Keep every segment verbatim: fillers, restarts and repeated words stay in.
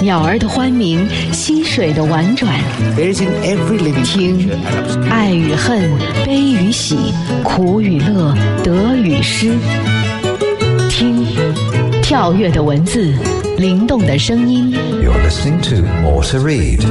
鸟儿的欢鸣，溪水的婉转。听爱与恨，悲与喜，苦与乐，得与失。听跳跃的文字，灵动的声音。 You're listening to More to Read。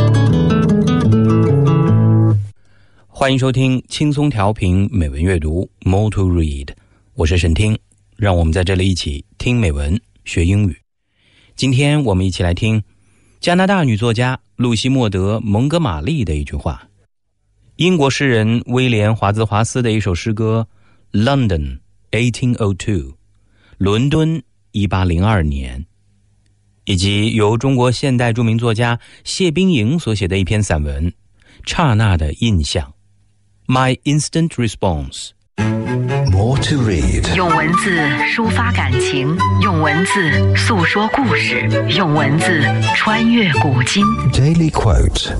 欢迎收听轻松调频美文阅读 More to Read， 我是沈听，让我们在这里一起听美文学英语。今天我们一起来听加拿大女作家露西·莫德·蒙哥马利的一句话，英国诗人威廉·华兹华斯的一首诗歌 London eighteen oh two， 伦敦一八零二年，以及由中国现代著名作家谢冰莹所写的一篇散文刹那的印象 My Instant Response。More to read， 用文字抒发感情，用文字诉说故事，用文字穿越古今。 Daily Quote。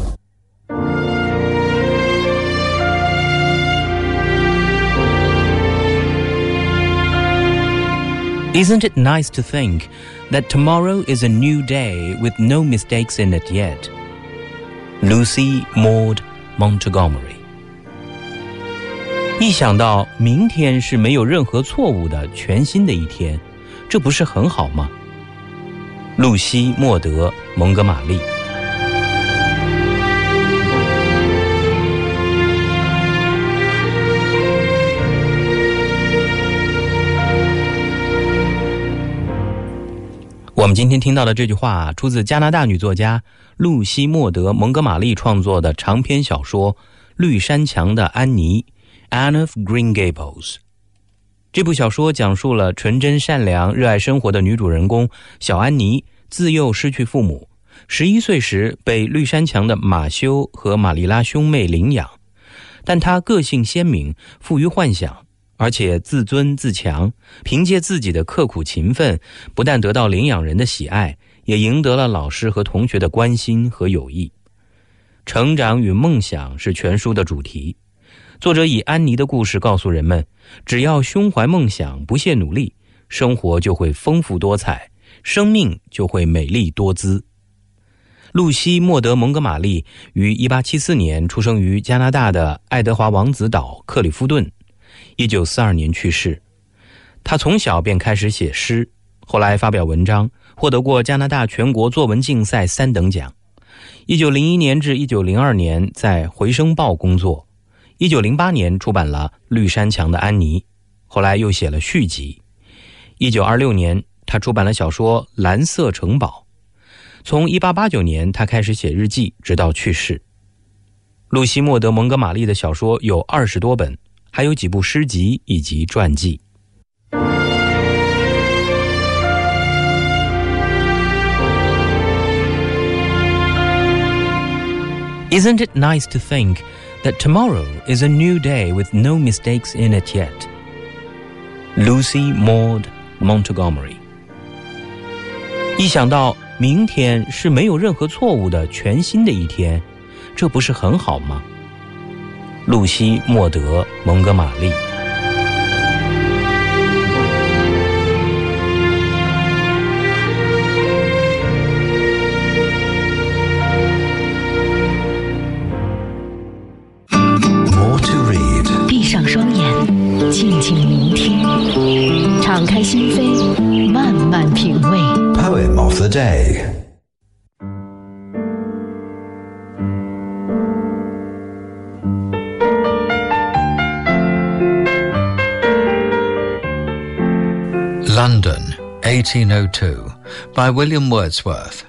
Isn't it nice to think that tomorrow is a new day with no mistakes in it yet? Lucy Maud Montgomery。一想到明天是没有任何错误的全新的一天，这不是很好吗？露西·莫德·蒙哥马利。我们今天听到的这句话出自加拿大女作家露西·莫德·蒙哥马利创作的长篇小说《绿山墙的安妮》Anne of Green Gables。 这部小说讲述了纯真善良热爱生活的女主人公小安妮自幼失去父母，十一岁时被绿山墙的马修和玛丽拉兄妹领养，但她个性鲜明，富于幻想，而且自尊自强，凭借自己的刻苦勤奋，不但得到领养人的喜爱，也赢得了老师和同学的关心和友谊。成长与梦想是全书的主题。作者以安妮的故事告诉人们，只要胸怀梦想，不懈努力，生活就会丰富多彩，生命就会美丽多姿。露西·莫德·蒙哥马利于一八七四年出生于加拿大的爱德华王子岛克里夫顿，一九四二年去世。他从小便开始写诗，后来发表文章，获得过加拿大全国作文竞赛三等奖。一九零一年至一九零二年在回声报工作，一九零八年出版了《绿山墙的安妮》，后来又写了续集。一九二六年他出版了小说《蓝色城堡》。从一八八九年他开始写日记，直到去世。露西·莫德·蒙哥马利的小说有二十多本，还有几部诗集以及传记。Isn't it nice to think that tomorrow is a new day with no mistakes in it yet? Lucy Maud Montgomery。 一想到明天是没有任何错误的全新的一天，这不是很好吗？露西·莫德·蒙哥马利。 闭上双眼，静静聆听，敞开心扉，慢慢品味。 Poem of the day。 London, eighteen oh two, by William Wordsworth.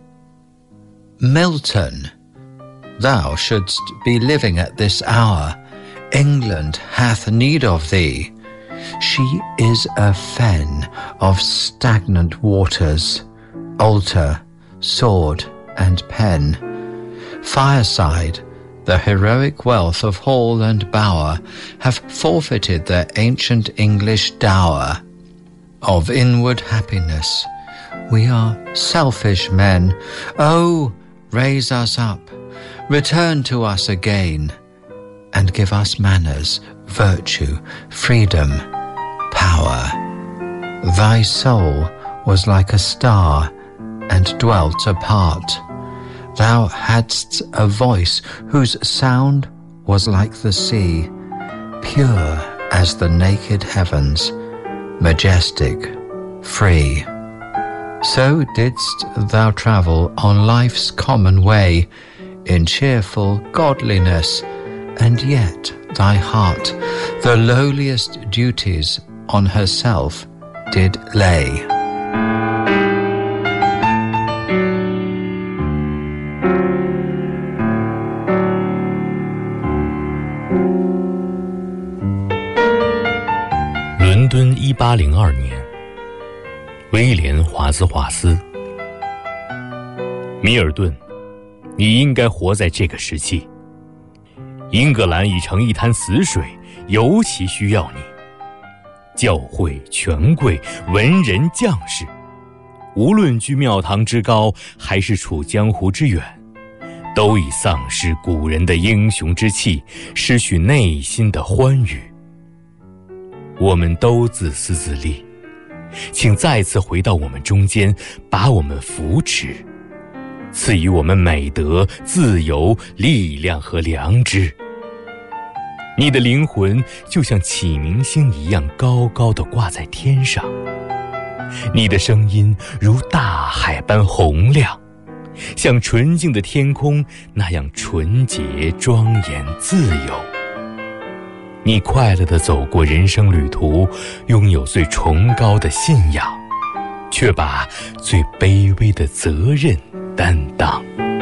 Milton, thou shouldst be living at this hour. England hath need of thee. She is a fen of stagnant waters, altar, sword, and pen. Fireside, the heroic wealth of hall and bower, have forfeited their ancient English dower. Of inward happiness, we are selfish men. Oh, raise us up, return to us again, and give us manners, virtue, freedom, power. Thy soul was like a star and dwelt apart. Thou hadst a voice whose sound was like the sea, pure as the naked heavens, majestic, free. So didst thou travel on life's common way, in cheerful godliness, and yet thy heart the lowliest duties on herself did lay. 伦敦一八零二年，威廉·华兹华斯。米尔顿，你应该活在这个时期。英格兰已成一滩死水，尤其需要你。教会、权贵、文人、将士，无论居庙堂之高，还是处江湖之远，都已丧失古人的英雄之气，失去内心的欢愉。我们都自私自利，请再次回到我们中间，把我们扶持，赐予我们美德、自由、力量和良知。你的灵魂就像启明星一样高高地挂在天上，你的声音如大海般洪亮，像纯净的天空那样纯洁、庄严、自由。你快乐地走过人生旅途，拥有最崇高的信仰，却把最卑微的责任担当。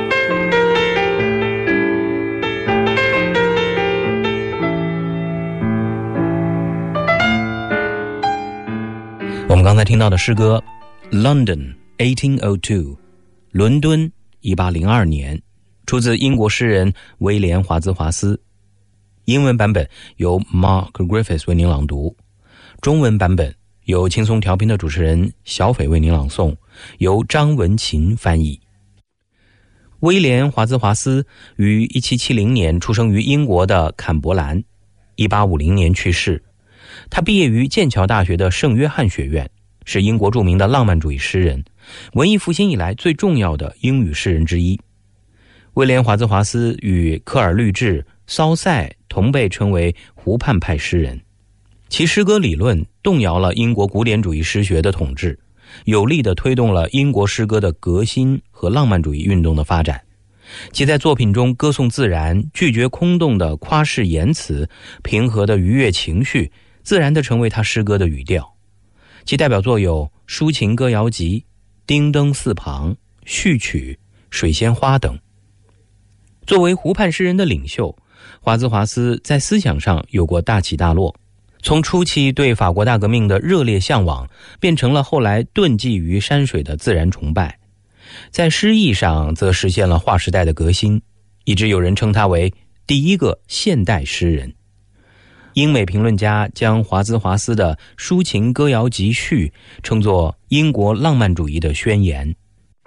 我们刚才听到的诗歌 London eighteen oh two 伦敦一八零二年，出自英国诗人威廉·华兹华斯。英文版本由 Mark Griffiths 为您朗读，中文版本由轻松调频的主持人小斐为您朗诵，由张文琴翻译。威廉·华兹华斯于一七七零年出生于英国的坎伯兰，一八五零年去世。他毕业于剑桥大学的圣约翰学院，是英国著名的浪漫主义诗人，文艺复兴以来最重要的英语诗人之一。威廉·华兹华斯与科尔律治、骚塞同被称为湖畔派诗人，其诗歌理论动摇了英国古典主义诗学的统治，有力地推动了英国诗歌的革新和浪漫主义运动的发展。其在作品中歌颂自然，拒绝空洞的夸饰言辞，平和的愉悦情绪自然地成为他诗歌的语调。其代表作有《抒情歌谣集》、《丁灯四旁》、《序曲》、《水仙花》等。作为湖畔诗人的领袖，华兹华斯在思想上有过大起大落，从初期对法国大革命的热烈向往，变成了后来遁迹于山水的自然崇拜。在诗意上则实现了划时代的革新，以致有人称他为第一个现代诗人。英美评论家将华兹华斯的《抒情歌谣集序》称作英国浪漫主义的宣言。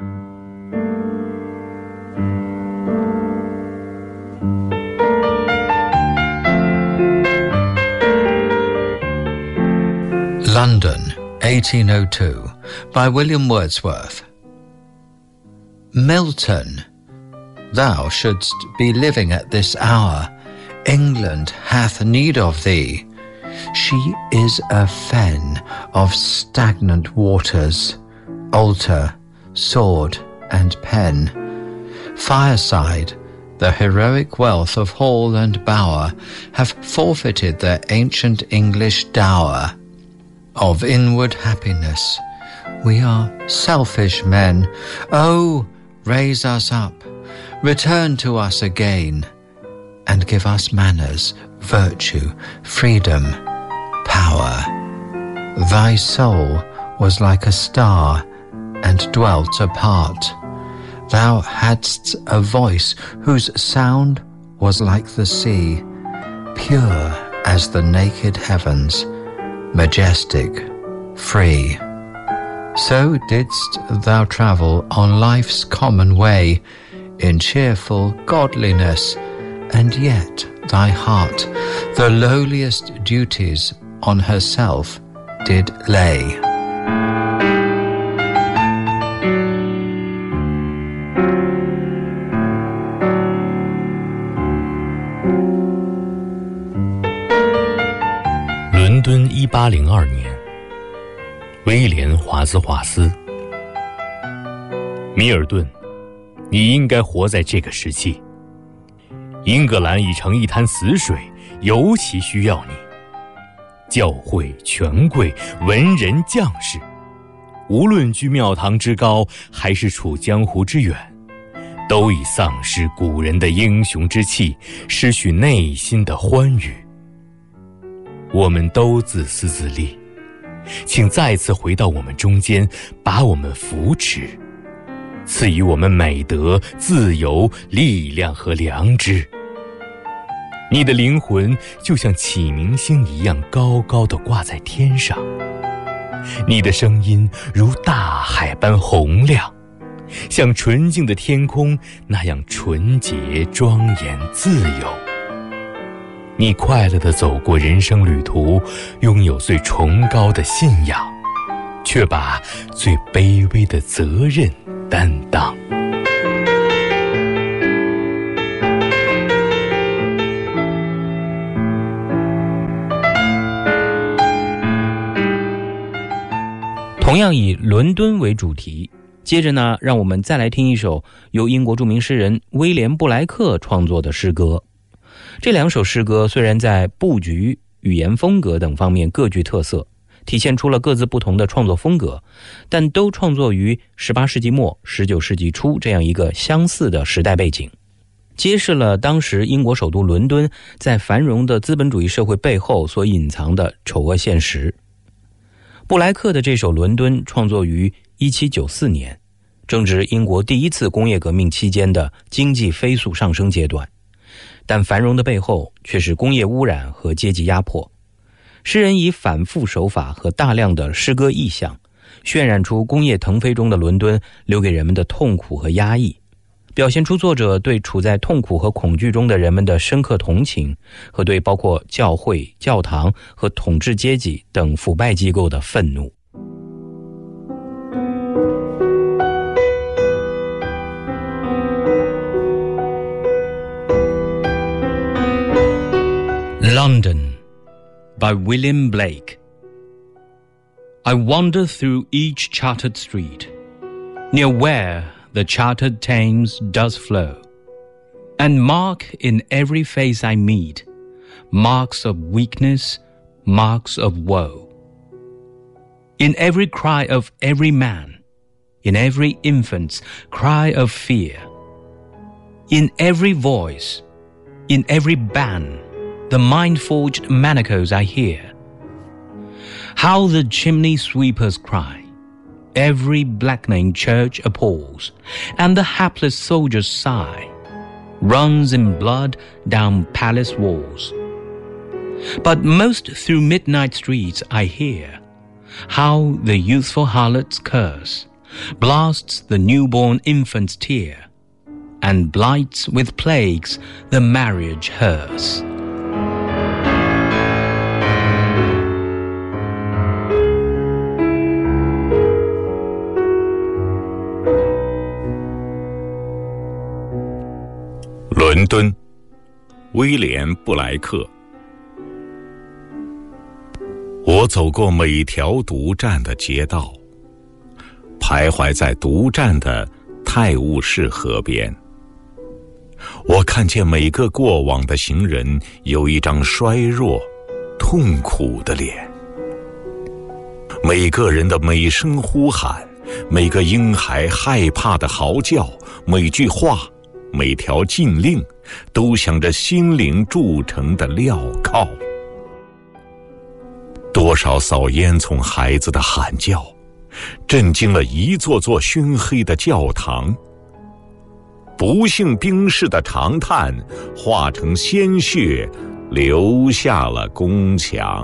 London, eighteen oh two, by William Wordsworth. Milton, thou shouldst be living at this hour. England hath need of thee. She is a fen of stagnant waters, altar, sword, and pen. Fireside, the heroic wealth of hall and bower, have forfeited their ancient English dower. Of inward happiness, we are selfish men. Oh, raise us up, return to us again, and give us manners, virtue, freedom, power. Thy soul was like a star, and dwelt apart. Thou hadst a voice whose sound was like the sea, pure as the naked heavens, majestic, free. So didst thou travel on life's common way, in cheerful godliness, and yet thy heart the lowliest duties on herself did lay. 八零二年，威廉·华兹华斯。米尔顿，你应该活在这个时期。英格兰已成一滩死水，尤其需要你。教会、权贵、文人、将士，无论居庙堂之高，还是处江湖之远，都已丧失古人的英雄之气，失去内心的欢愉。我们都自私自利，请再次回到我们中间，把我们扶持，赐予我们美德、自由、力量和良知。你的灵魂就像启明星一样高高地挂在天上，你的声音如大海般洪亮，像纯净的天空那样纯洁、庄严、自由。你快乐地走过人生旅途，拥有最崇高的信仰，却把最卑微的责任担当。 同样以伦敦为主题，接着呢，让我们再来听一首由英国著名诗人威廉·布莱克创作的诗歌。这两首诗歌虽然在布局、语言风格等方面各具特色，体现出了各自不同的创作风格，但都创作于十八世纪末、十九世纪初这样一个相似的时代背景，揭示了当时英国首都伦敦在繁荣的资本主义社会背后所隐藏的丑恶现实。布莱克的这首《伦敦》创作于一七九四年，正值英国第一次工业革命期间的经济飞速上升阶段，但繁荣的背后却是工业污染和阶级压迫。诗人以反复手法和大量的诗歌意象，渲染出工业腾飞中的伦敦留给人们的痛苦和压抑，表现出作者对处在痛苦和恐惧中的人们的深刻同情，和对包括教会、教堂和统治阶级等腐败机构的愤怒。London by William Blake. I wander through each chartered street, near where the chartered Thames does flow, and mark in every face I meet marks of weakness, marks of woe. In every cry of every man, in every infant's cry of fear, in every voice, in every ban, the mind-forged manacles I hear. How the chimney sweepers cry, every blackening church appalls, and the hapless soldier's sigh runs in blood down palace walls. But most through midnight streets I hear how the youthful harlot's curse blasts the newborn infant's tear, and blights with plagues the marriage hearse. 《伦敦》，威廉·布莱克。我走过每条独占的街道，徘徊在独占的泰晤士河边。我看见每个过往的行人有一张衰弱、痛苦的脸。每个人的每声呼喊，每个婴孩害怕的嚎叫，每句话，每条禁令，都像着心灵铸成的镣铐。多少扫烟囱孩子的喊叫，震惊了一座座熏黑的教堂。不幸兵士的长叹化成鲜血，留下了宫墙。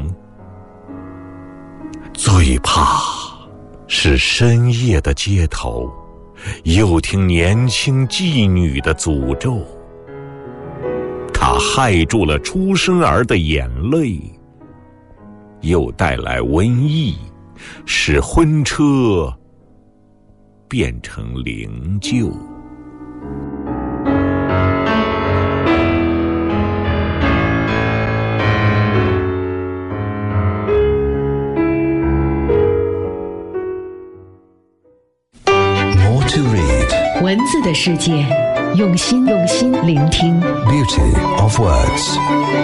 最怕是深夜的街头，又听年轻妓女的诅咒。它害住了出生儿的眼泪，又带来瘟疫，使婚车变成灵柩。 to read. 文字的世界，用心用心聆听。 Beauty of words.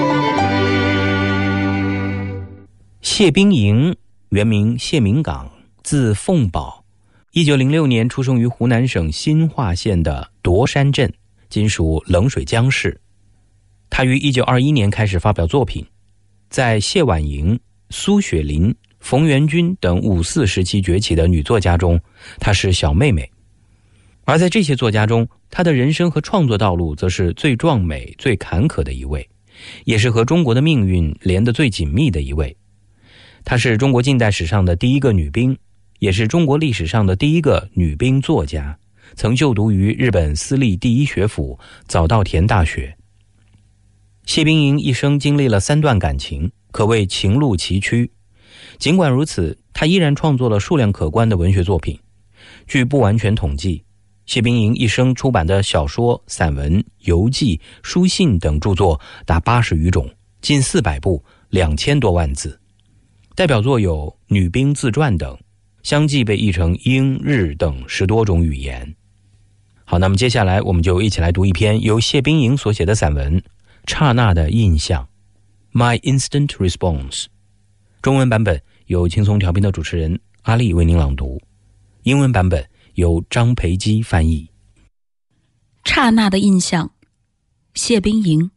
谢冰莹，原名谢明岗，字凤宝，一九零六年出生于湖南省新化县的铎山镇，今属冷水江市。他于一九二一年开始发表作品，在谢婉莹、苏雪林、冯元君等五四时期崛起的女作家中，她是小妹妹。而在这些作家中，她的人生和创作道路则是最壮美、最坎坷的一位，也是和中国的命运连得最紧密的一位。她是中国近代史上的第一个女兵，也是中国历史上的第一个女兵作家，曾就读于日本私立第一学府早稻田大学。谢冰莹一生经历了三段感情，可谓情路崎岖。尽管如此，她依然创作了数量可观的文学作品。据不完全统计，谢冰莹一生出版的小说、散文、游记、书信等著作达八十余种，近四百部，两千多万字。代表作有《女兵自传》等，相继被译成英、日等十多种语言。好，那么接下来我们就一起来读一篇由谢冰莹所写的散文《刹那的印象》 My Instant Response。 中文版本由轻松调频的主持人阿丽为您朗读，英文版本由张培基翻译。 刹那的印象，谢冰莹。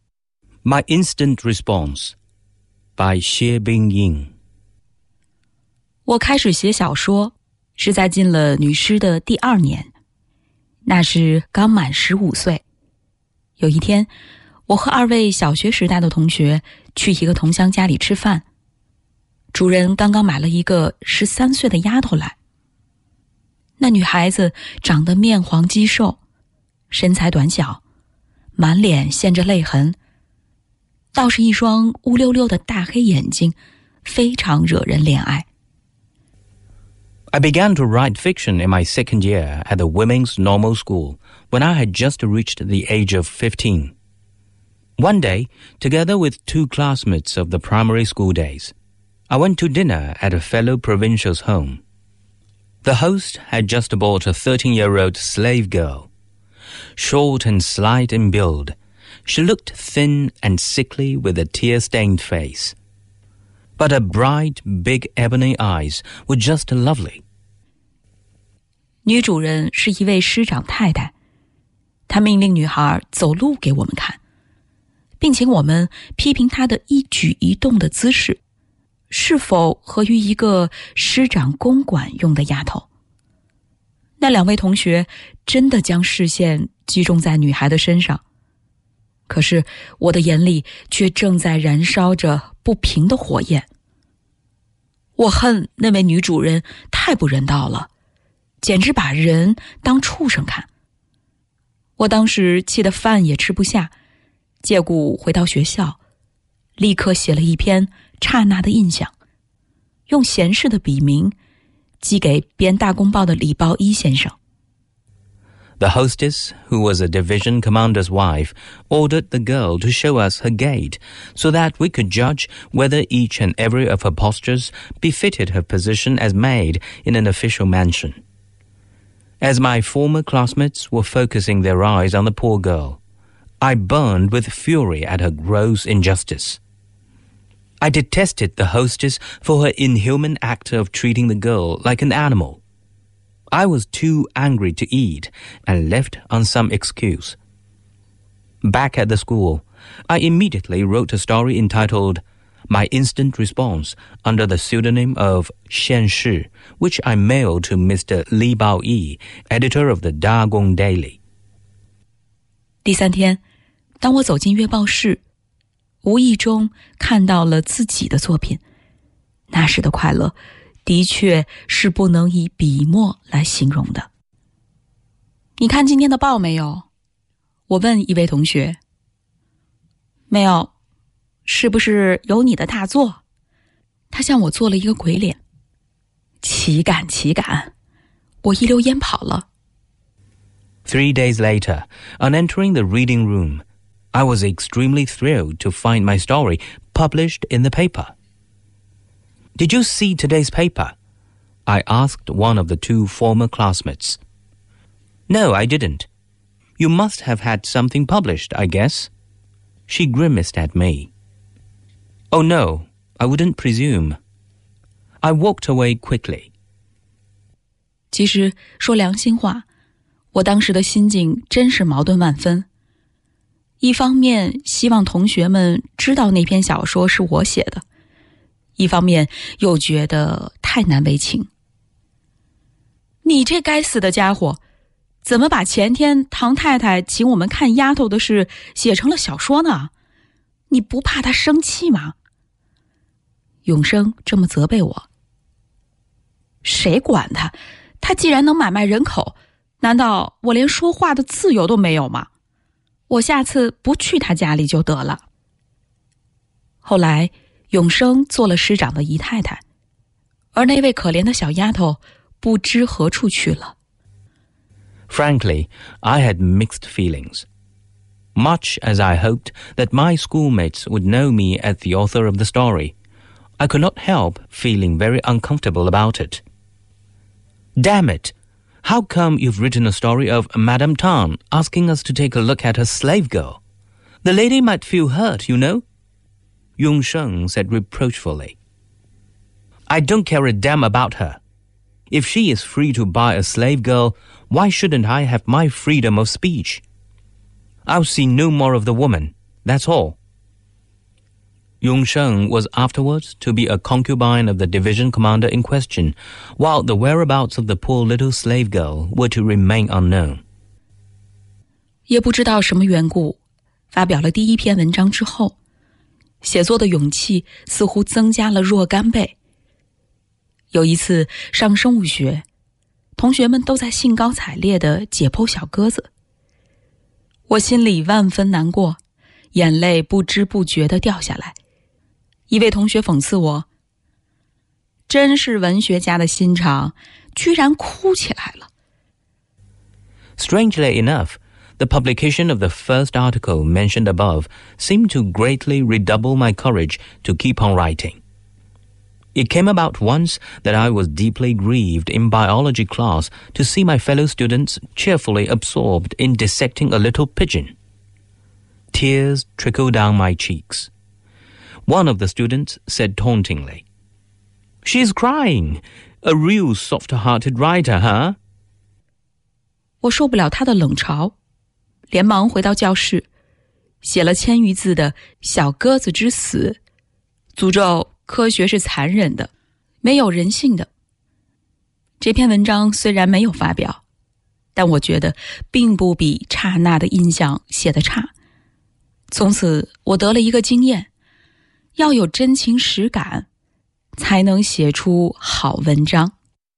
My Instant Response by 谢冰莹。 我开始写小说是在进了女师的第二年，那是刚满十五岁。有一天，我和二位小学时代的同学去一个同乡家里吃饭，主人刚刚买了一个十三岁的丫头来。那女孩子长得面黄肌瘦，身材短小，满脸现着泪痕，倒是一双乌溜溜的大黑眼睛，非常惹人怜爱。 I began to write fiction in my second year at the Women's Normal School when I had just reached the age of fifteen. One day, together with two classmates of the primary school days, I went to dinner at a fellow provincial's home. The host had just bought a thirteen-year-old slave girl. Short and slight in build, she looked thin and sickly with a tear-stained face. But her bright, big ebony eyes were just lovely. 女主人是一位师长太太，她命令女孩走路给我们看，并请我们批评她的一举一动的姿势，是否合于一个师长公馆用的丫头。那两位同学真的将视线集中在女孩的身上，可是我的眼里却正在燃烧着不平的火焰。我恨那位女主人太不人道了，简直把人当畜生看。我当时气得饭也吃不下，借故回到学校，立刻写了一篇《刹那的印象》，用闲适的笔名寄给编大公报的李报一先生。 The hostess, who was a division commander's wife, ordered the girl to show us her gait so that we could judge whether each and every of her postures befitted her position as maid in an official mansion. As my former classmates were focusing their eyes on the poor girl, I burned with fury at her gross injustice. I detested the hostess for her inhuman act of treating the girl like an animal. I was too angry to eat and left on some excuse. Back at the school, I immediately wrote a story entitled My Instant Response under the pseudonym of Xian Shi, which I mailed to Mister Li Baoyi, editor of the Dagong Daily. 第三天，当我走进月报室，无意中看到了自己的作品，那时的快乐的确是不能以笔墨来形容的。你看今天的报没有？我问一位同学。没有。是不是有你的大作？他向我做了一个鬼脸。岂敢岂敢，我一溜烟跑了。 Three days later, on entering the reading room, I was extremely thrilled to find my story published in the paper. Did you see today's paper? I asked one of the two former classmates. No, I didn't. You must have had something published, I guess. She grimaced at me. Oh, no, I wouldn't presume. I walked away quickly. 其实说良心话，我当时的心境真是矛盾万分。一方面希望同学们知道那篇小说是我写的，一方面又觉得太难为情。你这该死的家伙，怎么把前天唐太太请我们看丫头的事写成了小说呢？你不怕她生气吗？永生这么责备我。谁管他？他既然能买卖人口，难道我连说话的自由都没有吗？我下次不去他家里就得了。后来永生做了师长的姨太太，而那位可怜的小丫头不知何处去了。 Frankly, I had mixed feelings. Much as I hoped that my schoolmates would know me as the author of the story, I could not help feeling very uncomfortable about it. Damn it! How come you've written a story of Madame Tan asking us to take a look at her slave girl? The lady might feel hurt, you know? Yung Sheng said reproachfully. I don't care a damn about her. If she is free to buy a slave girl, why shouldn't I have my freedom of speech? I'll see no more of the woman, that's all. Yung Sheng was afterwards to be a concubine of the division commander in question, while the whereabouts of the poor little slave girl were to remain unknown. 也不知道什么缘故，发表了第一篇文章之后，写作的勇气似乎增加了若干倍。有一次上生物学，同学们都在兴高采烈地解剖小鸽子，我心里万分难过，眼泪不知不觉地掉下来。一位同学讽刺我，真是文学家的心肠，居然哭起来了。 Strangely enough, the publication of the first article mentioned above seemed to greatly redouble my courage to keep on writing. It came about once that I was deeply grieved in biology class to see my fellow students cheerfully absorbed in dissecting a little pigeon. Tears trickled down my cheeks. One of the students said tauntingly, "She's crying. A real soft-hearted writer, huh?" 我受不了他的冷嘲，连忙回到教室，写了千余字的《小鸽子之死》，诅咒科学是残忍的，没有人性的。这篇文章虽然没有发表，但我觉得并不比刹那的印象写得差。从此我得了一个经验，要有真情实感，才能写出好文章。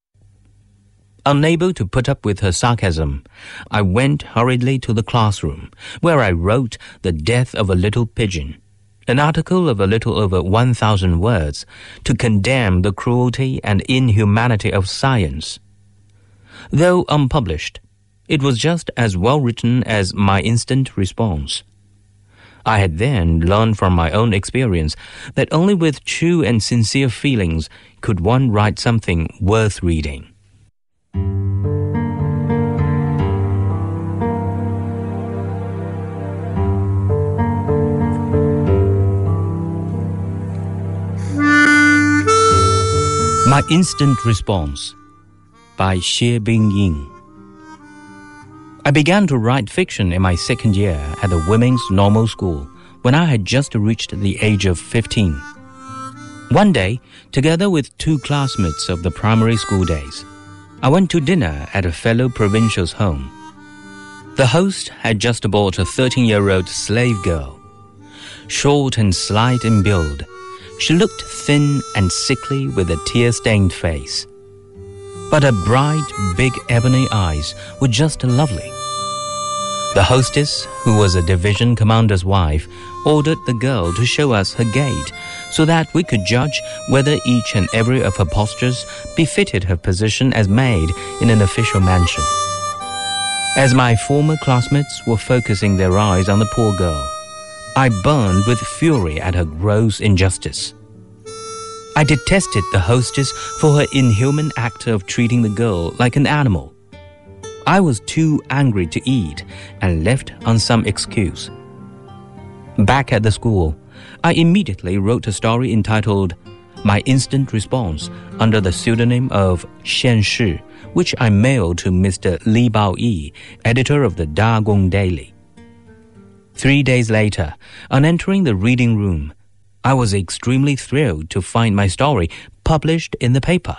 Unable to put up with her sarcasm, I went hurriedly to the classroom, where I wrote The Death of a Little Pigeon, an article of a little over one thousand words, to condemn the cruelty and inhumanity of science. Though unpublished, it was just as well written as my instant response. I had then learned from my own experience that only with true and sincere feelings could one write something worth reading. My Instant Response by Xie Bingying. I began to write fiction in my second year at the Women's Normal School when I had just reached the age of fifteen. One day, together with two classmates of the primary school days, I went to dinner at a fellow provincial's home. The host had just bought a thirteen-year-old slave girl. Short and slight in build, she looked thin and sickly with a tear-stained face. But her bright, big ebony eyes were just lovely. The hostess, who was a division commander's wife, ordered the girl to show us her gait so that we could judge whether each and every of her postures befitted her position as maid in an official mansion. As my former classmates were focusing their eyes on the poor girl, I burned with fury at her gross injustice. I detested the hostess for her inhuman act of treating the girl like an animal. I was too angry to eat and left on some excuse. Back at the school, I immediately wrote a story entitled My Instant Response under the pseudonym of Xian Shi, which I mailed to Mister Li Baoyi, editor of the Dagong Daily. Three days later, on entering the reading room, I was extremely thrilled to find my story published in the paper.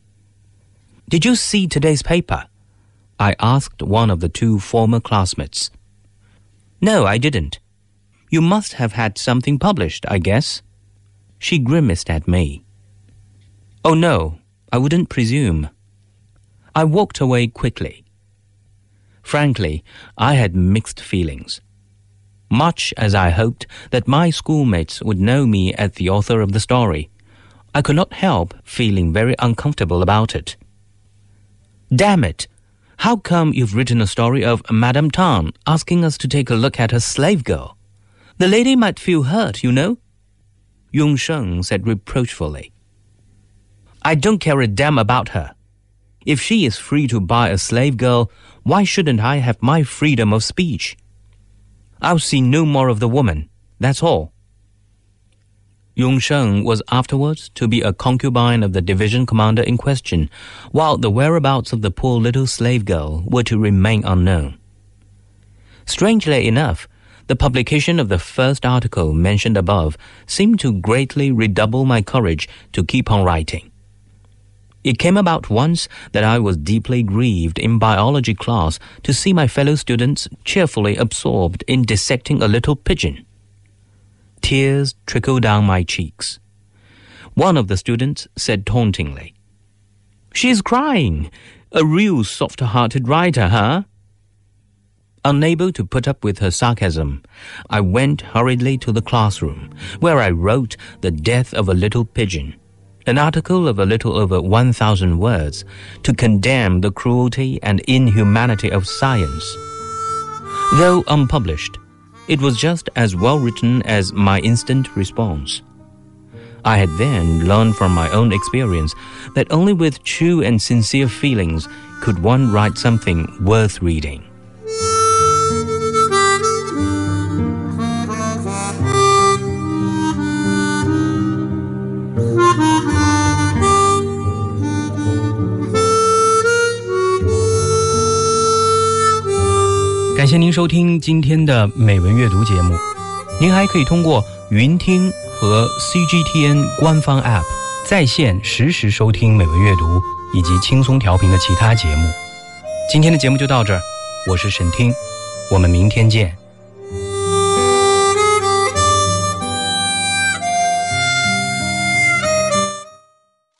Did you see today's paper? I asked one of the two former classmates. No, I didn't. You must have had something published, I guess. She grimaced at me. Oh no, I wouldn't presume. I walked away quickly. Frankly, I had mixed feelings. Much as I hoped that my schoolmates would know me as the author of the story, I could not help feeling very uncomfortable about it. Damn it! How come you've written a story of Madame Tan asking us to take a look at her slave girl? The lady might feel hurt, you know? Yung Sheng said reproachfully. I don't care a damn about her. If she is free to buy a slave girl, why shouldn't I have my freedom of speech? I'll see no more of the woman, that's all. Yung Sheng was afterwards to be a concubine of the division commander in question, while the whereabouts of the poor little slave girl were to remain unknown. Strangely enough, the publication of the first article mentioned above seemed to greatly redouble my courage to keep on writing. It came about once that I was deeply grieved in biology class to see my fellow students cheerfully absorbed in dissecting a little pigeon. Tears trickled down my cheeks. One of the students said tauntingly, She's crying! A real soft-hearted writer, huh? Unable to put up with her sarcasm, I went hurriedly to the classroom, where I wrote The Death of a Little Pigeon, an article of a little over one thousand words, to condemn the cruelty and inhumanity of science. Though unpublished, it was just as well written as My Instant Response. I had then learned from my own experience that only with true and sincere feelings could one write something worth reading. 感谢您收听今天的美文阅读节目。您还可以通过云听和 C G T N 官方 App 在线实时收听美文阅读以及轻松调频的其他节目。今天的节目就到这儿，我是沈听，我们明天见。